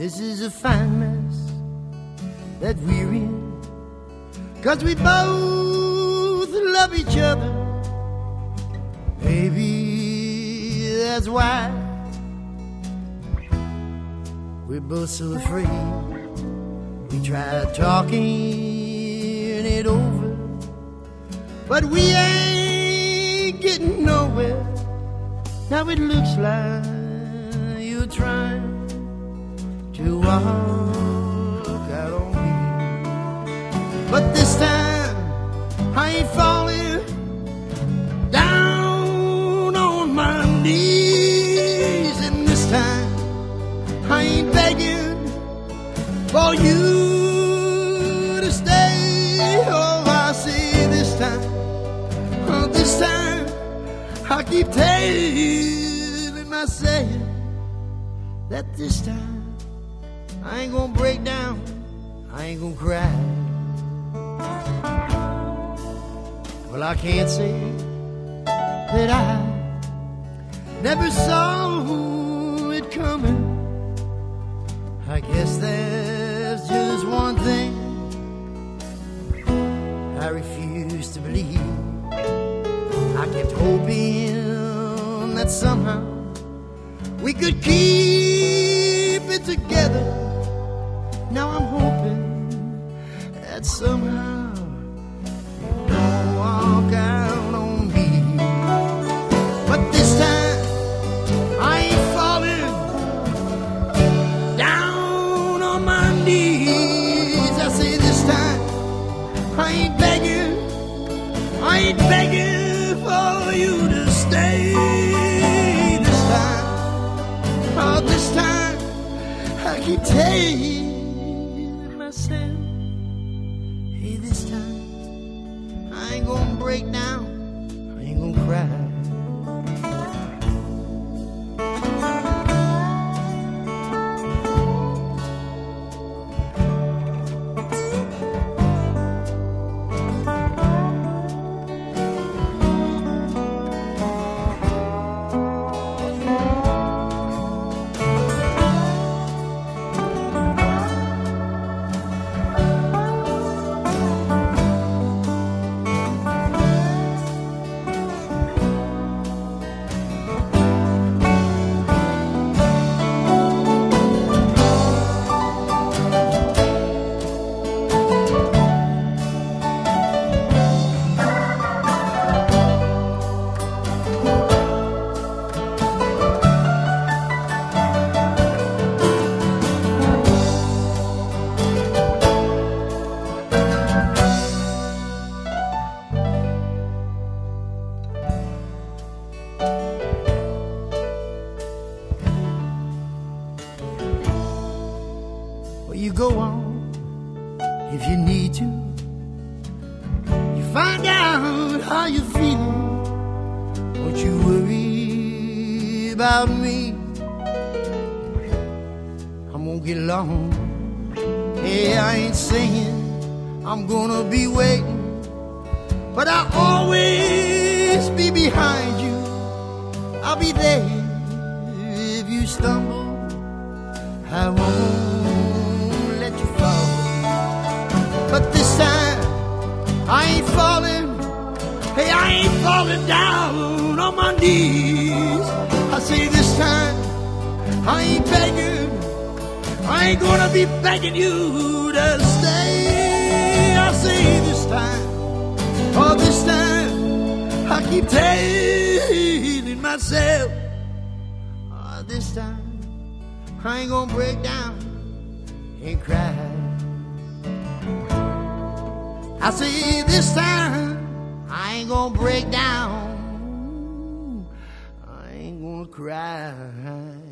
This is a fine mess that we're in, 'cause we both love each other. Maybe that's why we're both so afraid. We tried talking it over, but we ain't getting nowhere. Now it looks like you're trying to walk out on me, but this time I ain't falling down on my knees, and this time I ain't begging for you to stay. Oh, I say this time I keep telling myself that this time I ain't gonna break down, I ain't gonna cry. Well, I can't say that I never saw it coming. I guess there's just one thing I refuse to believe. I kept hoping that somehow we could keep it together. Now I'm hoping that somehow you'll walk out on me. But this time I ain't falling down on my knees. I say this time I ain't begging for you to stay. This time I keep telling myself, hey, this time I ain't gonna break down, I ain't gonna cry. You go on if you need to. You find out how you're feeling. Don't you worry about me. I'm gonna get along. Hey, I ain't saying I'm gonna be waiting, but I'll always be behind you. I'll be there if you stumble. I won't. But this time I ain't falling, hey, I ain't falling down on my knees. I say this time I ain't begging, I ain't gonna be begging you to stay. I say this time, oh, this time I keep telling myself, oh, this time I ain't gonna break down and cry. I say this time I ain't gonna break down, I ain't gonna cry.